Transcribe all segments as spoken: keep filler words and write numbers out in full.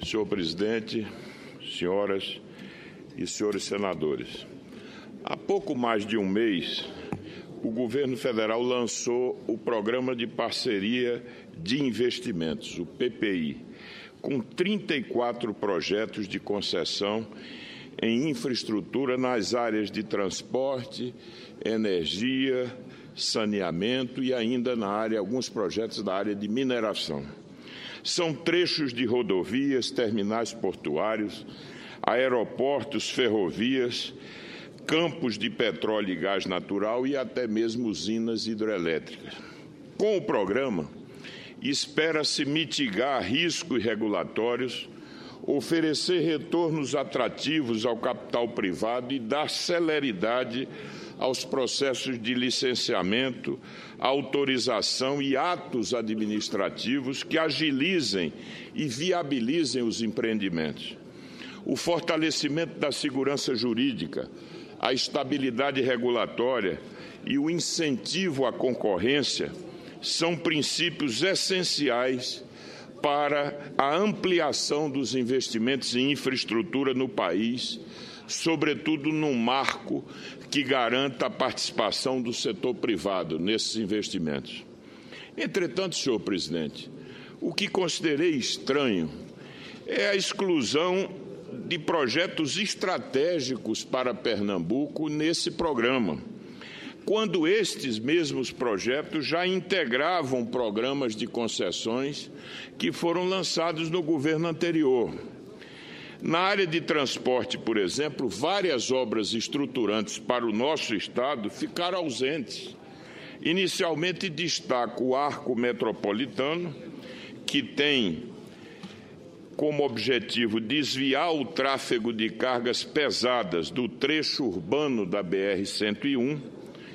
Senhor presidente, senhoras e senhores senadores, há pouco mais de um mês, o governo federal lançou o Programa de Parceria de Investimentos, o P P I, com trinta e quatro projetos de concessão em infraestrutura nas áreas de transporte, energia, saneamento e ainda na área, alguns projetos da área de mineração. São trechos de rodovias, terminais portuários, aeroportos, ferrovias, campos de petróleo e gás natural e até mesmo usinas hidrelétricas. Com o programa, espera-se mitigar riscos regulatórios, oferecer retornos atrativos ao capital privado e dar celeridade aos processos de licenciamento, autorização e atos administrativos que agilizem e viabilizem os empreendimentos. O fortalecimento da segurança jurídica, a estabilidade regulatória e o incentivo à concorrência são princípios essenciais para a ampliação dos investimentos em infraestrutura no país, sobretudo num marco que garanta a participação do setor privado nesses investimentos. Entretanto, senhor presidente, o que considerei estranho é a exclusão de projetos estratégicos para Pernambuco nesse programa, quando estes mesmos projetos já integravam programas de concessões que foram lançados no governo anterior. Na área de transporte, por exemplo, várias obras estruturantes para o nosso estado ficaram ausentes. Inicialmente destaco o Arco Metropolitano, que tem como objetivo desviar o tráfego de cargas pesadas do trecho urbano da B R cento e um.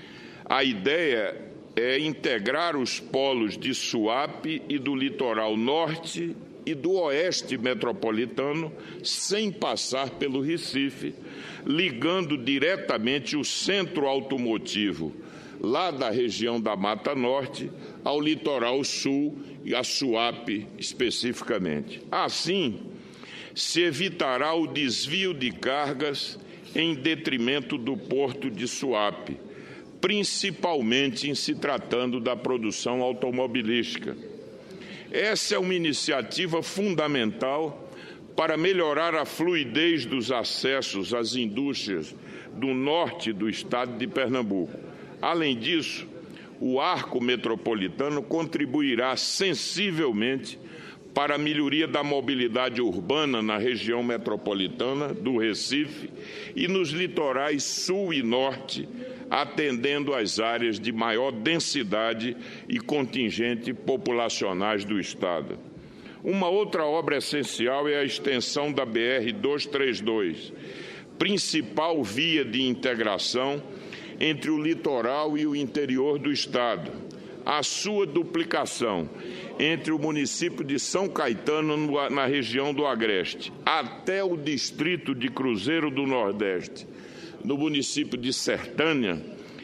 A ideia é integrar os polos de Suape e do litoral norte e do oeste metropolitano, sem passar pelo Recife, ligando diretamente o centro automotivo, lá da região da Mata Norte, ao litoral sul e a Suape especificamente. Assim, se evitará o desvio de cargas em detrimento do porto de Suape, principalmente em se tratando da produção automobilística. Essa é uma iniciativa fundamental para melhorar a fluidez dos acessos às indústrias do norte do estado de Pernambuco. Além disso, o Arco Metropolitano contribuirá sensivelmente para a melhoria da mobilidade urbana na região metropolitana do Recife e nos litorais sul e norte, atendendo às áreas de maior densidade e contingente populacionais do estado. Uma outra obra essencial é a extensão da B R duzentos e trinta e dois, principal via de integração entre o litoral e o interior do estado. A sua duplicação entre o município de São Caetano, na região do Agreste, até o distrito de Cruzeiro do Nordeste, no município de Sertânia,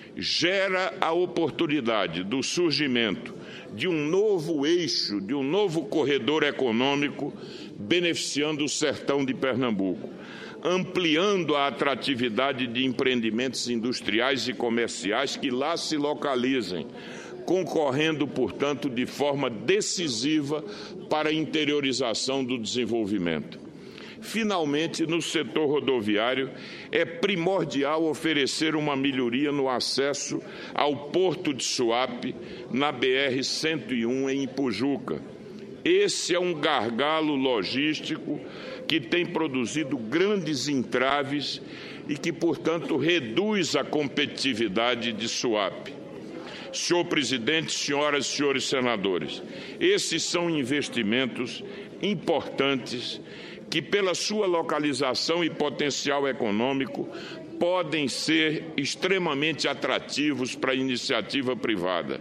gera a oportunidade do surgimento de um novo eixo, de um novo corredor econômico, beneficiando o sertão de Pernambuco, ampliando a atratividade de empreendimentos industriais e comerciais que lá se localizem, concorrendo, portanto, de forma decisiva para a interiorização do desenvolvimento. Finalmente, no setor rodoviário, é primordial oferecer uma melhoria no acesso ao Porto de Suape, na B R cento e um, em Ipujuca. Esse é um gargalo logístico que tem produzido grandes entraves e que, portanto, reduz a competitividade de Suape. Senhor presidente, senhoras e senhores senadores, esses são investimentos importantes que, pela sua localização e potencial econômico, podem ser extremamente atrativos para a iniciativa privada.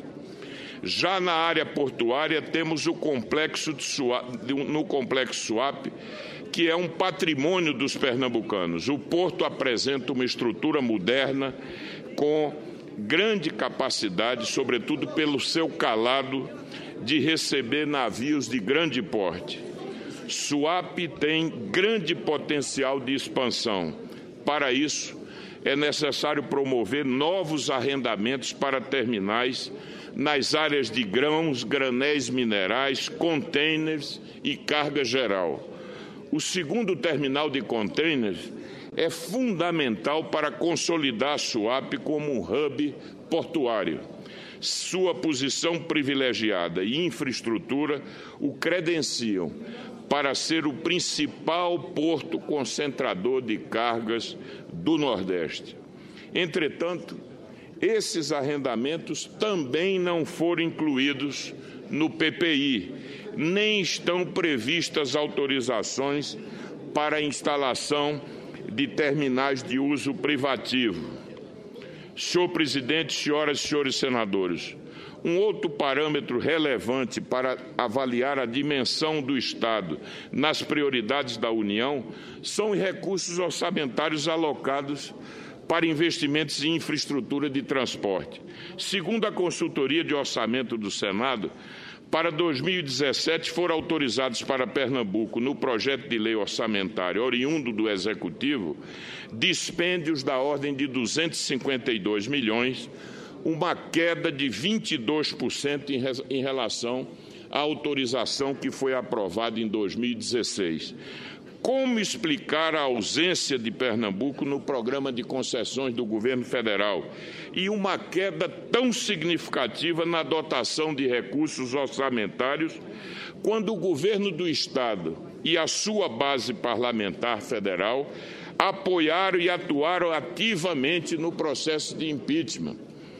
Já na área portuária, temos o complexo de Suape, no Complexo Suape, que é um patrimônio dos pernambucanos. O porto apresenta uma estrutura moderna com grande capacidade, sobretudo pelo seu calado, de receber navios de grande porte. Suape tem grande potencial de expansão. Para isso, é necessário promover novos arrendamentos para terminais nas áreas de grãos, granéis minerais, containers e carga geral. O segundo terminal de containers é fundamental para consolidar a Suape como um hub portuário. Sua posição privilegiada e infraestrutura o credenciam para ser o principal porto concentrador de cargas do Nordeste. Entretanto, esses arrendamentos também não foram incluídos no P P I, nem estão previstas autorizações para a instalação de terminais de uso privativo. Senhor presidente, senhoras e senhores senadores, um outro parâmetro relevante para avaliar a dimensão do Estado nas prioridades da União são os recursos orçamentários alocados para investimentos em infraestrutura de transporte. Segundo a consultoria de orçamento do Senado, para dois mil e dezessete foram autorizados para Pernambuco, no projeto de lei orçamentário oriundo do Executivo, dispêndios da ordem de duzentos e cinquenta e dois milhões, uma queda de vinte e dois por cento em relação à autorização que foi aprovada em dois mil e dezesseis. Como explicar a ausência de Pernambuco no programa de concessões do governo federal e uma queda tão significativa na dotação de recursos orçamentários, quando o governo do Estado e a sua base parlamentar federal apoiaram e atuaram ativamente no processo de impeachment?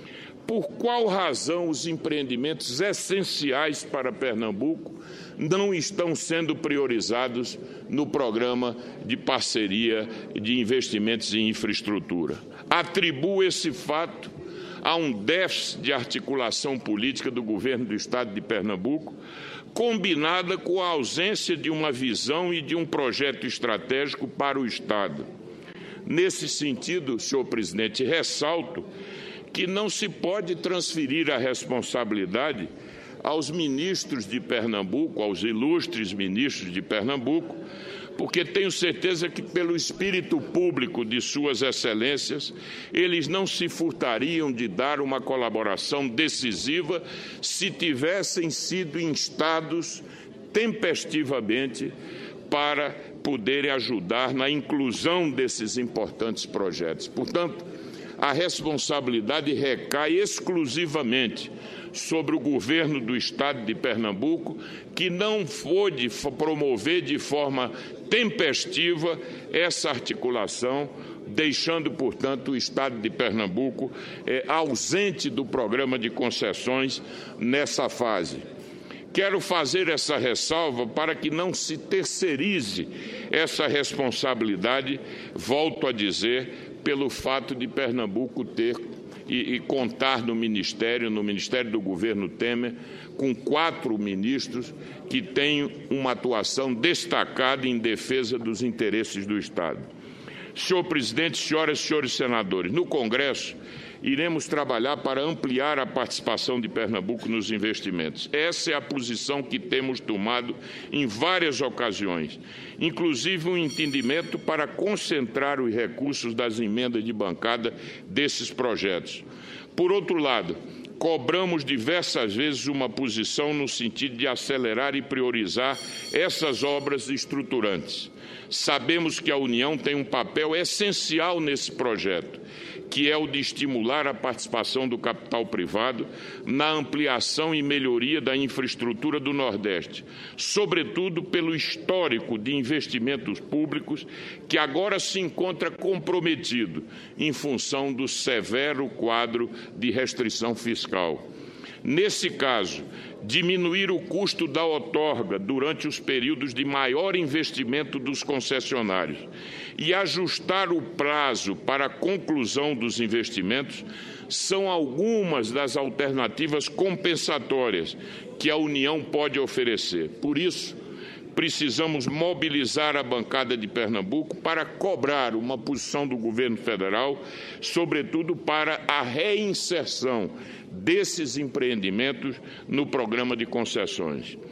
Por qual razão os empreendimentos essenciais para Pernambuco não estão sendo priorizados no programa de parceria de investimentos em infraestrutura? Atribuo esse fato a um déficit de articulação política do governo do Estado de Pernambuco, combinada com a ausência de uma visão e de um projeto estratégico para o Estado. Nesse sentido, senhor presidente, ressalto que não se pode transferir a responsabilidade aos ministros de Pernambuco, aos ilustres ministros de Pernambuco, porque tenho certeza que, pelo espírito público de suas excelências, eles não se furtariam de dar uma colaboração decisiva se tivessem sido instados tempestivamente para poderem ajudar na inclusão desses importantes projetos. Portanto, a responsabilidade recai exclusivamente sobre o governo do Estado de Pernambuco, que não pôde promover de forma tempestiva essa articulação, deixando, portanto, o Estado de Pernambuco é, ausente do programa de concessões nessa fase. Quero fazer essa ressalva para que não se terceirize essa responsabilidade, volto a dizer, pelo fato de Pernambuco ter e, e contar no Ministério, no Ministério do Governo Temer, com quatro ministros que têm uma atuação destacada em defesa dos interesses do Estado. Senhor presidente, senhoras e senhores senadores, no Congresso iremos trabalhar para ampliar a participação de Pernambuco nos investimentos. Essa é a posição que temos tomado em várias ocasiões, inclusive um entendimento para concentrar os recursos das emendas de bancada desses projetos. Por outro lado, cobramos diversas vezes uma posição no sentido de acelerar e priorizar essas obras estruturantes. Sabemos que a União tem um papel essencial nesse projeto, que é o de estimular a participação do capital privado na ampliação e melhoria da infraestrutura do Nordeste, sobretudo pelo histórico de investimentos públicos que agora se encontra comprometido em função do severo quadro de restrição fiscal. Nesse caso, diminuir o custo da outorga durante os períodos de maior investimento dos concessionários e ajustar o prazo para a conclusão dos investimentos são algumas das alternativas compensatórias que a União pode oferecer. Por isso, precisamos mobilizar a bancada de Pernambuco para cobrar uma posição do governo federal, sobretudo para a reinserção desses empreendimentos no programa de concessões.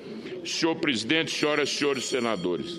Senhor presidente, senhoras e senhores senadores,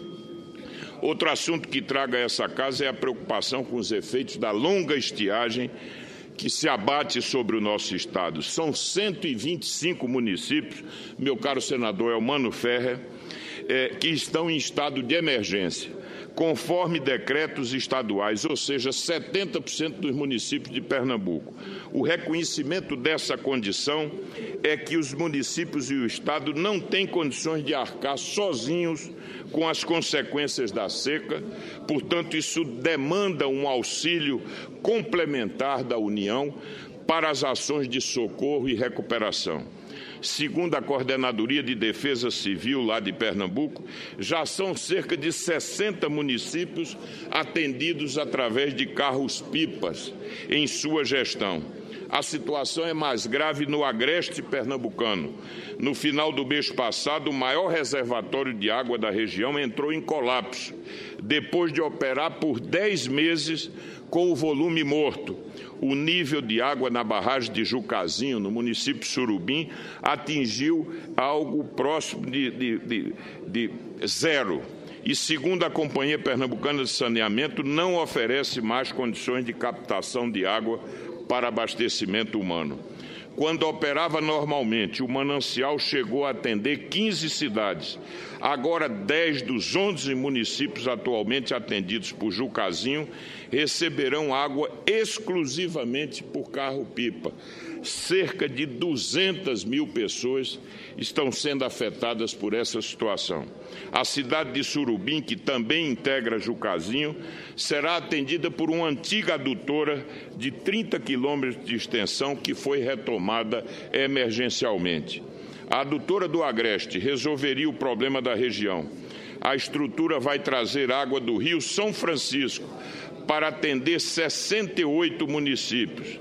outro assunto que traga a essa casa é a preocupação com os efeitos da longa estiagem que se abate sobre o nosso estado. São cento e vinte e cinco municípios, meu caro senador Elmano Ferrer, é, que estão em estado de emergência, conforme decretos estaduais, ou seja, setenta por cento dos municípios de Pernambuco. O reconhecimento dessa condição é que os municípios e o estado não têm condições de arcar sozinhos com as consequências da seca, portanto, isso demanda um auxílio complementar da União para as ações de socorro e recuperação. Segundo a Coordenadoria de Defesa Civil lá de Pernambuco, já são cerca de sessenta municípios atendidos através de carros-pipas em sua gestão. A situação é mais grave no agreste pernambucano. No final do mês passado, o maior reservatório de água da região entrou em colapso, depois de operar por dez meses com o volume morto. O nível de água na barragem de Jucazinho, no município de Surubim, atingiu algo próximo de, de, de, de zero. E, segundo a Companhia Pernambucana de Saneamento, não oferece mais condições de captação de água para abastecimento humano. Quando operava normalmente, o manancial chegou a atender quinze cidades. Agora, dez dos onze municípios atualmente atendidos por Jucazinho receberão água exclusivamente por carro-pipa. Cerca de duzentas mil pessoas estão sendo afetadas por essa situação. A cidade de Surubim, que também integra Jucazinho, será atendida por uma antiga adutora de trinta quilômetros de extensão que foi retomada emergencialmente. A adutora do Agreste resolveria o problema da região. A estrutura vai trazer água do Rio São Francisco para atender sessenta e oito municípios,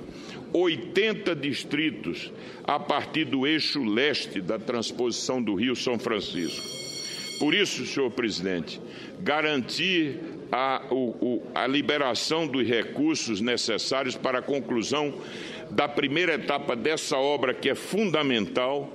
oitenta distritos a partir do eixo leste da transposição do Rio São Francisco. Por isso, senhor presidente, garantir a, o, o, a liberação dos recursos necessários para a conclusão da primeira etapa dessa obra, que é fundamental,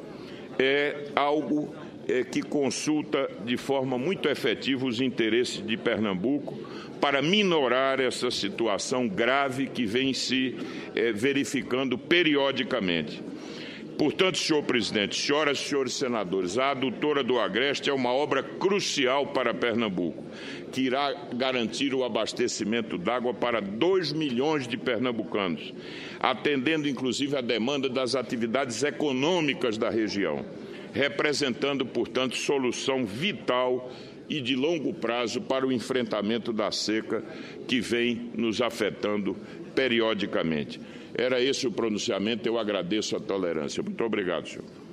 é algo é, que consulta de forma muito efetiva os interesses de Pernambuco para minorar essa situação grave que vem se é, verificando periodicamente. Portanto, senhor presidente, senhoras e senhores senadores, a adutora do Agreste é uma obra crucial para Pernambuco, que irá garantir o abastecimento d'água para dois milhões de pernambucanos, atendendo inclusive a demanda das atividades econômicas da região, representando, portanto, solução vital e de longo prazo para o enfrentamento da seca que vem nos afetando periodicamente. Era esse o pronunciamento, eu agradeço a tolerância. Muito obrigado, senhor.